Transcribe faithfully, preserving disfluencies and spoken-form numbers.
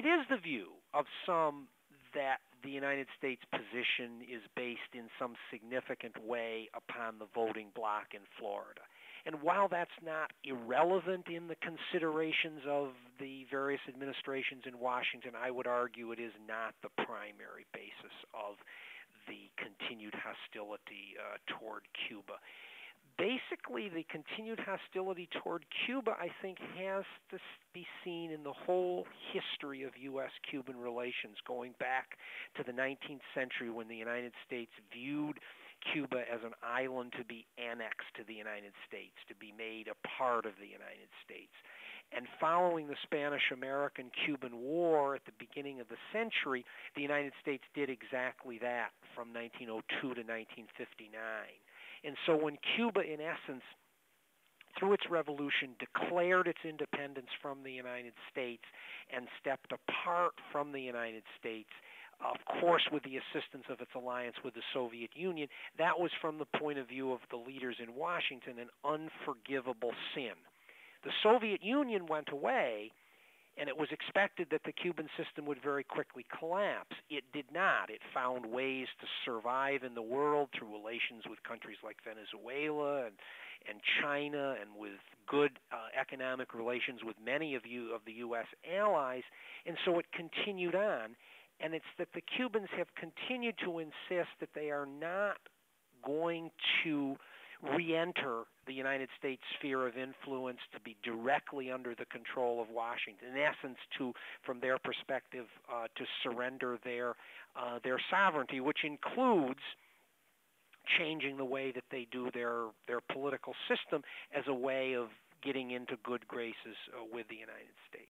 it is the view of some that the United States position is based in some significant way upon the voting bloc in Florida. And while that's not irrelevant in the considerations of the various administrations in Washington, I would argue it is not the primary basis of the continued hostility uh, toward Cuba. Basically, the continued hostility toward Cuba, I think, has to be seen in the whole history of U S Cuban relations, going back to the nineteenth century when the United States viewed Cuba as an island to be annexed to the United States, to be made a part of the United States. And following the Spanish-American-Cuban War at the beginning of the century, the United States did exactly that from nineteen oh two to nineteen fifty-nine. And so when Cuba, in essence, through its revolution, declared its independence from the United States and stepped apart from the United States, of course with the assistance of its alliance with the Soviet Union, that was from the point of view of the leaders in Washington an unforgivable sin. The Soviet Union went away, and it was expected that the Cuban system would very quickly collapse. It did not. It found ways to survive in the world through relations with countries like Venezuela and, and China, and with good uh, economic relations with many of, you, of the U S allies, and so it continued on. And it's that the Cubans have continued to insist that they are not going to re-enter the United States sphere of influence, to be directly under the control of Washington, in essence, to, from their perspective, uh, to surrender their uh, their sovereignty, which includes changing the way that they do their their political system as a way of getting into good graces uh, with the United States.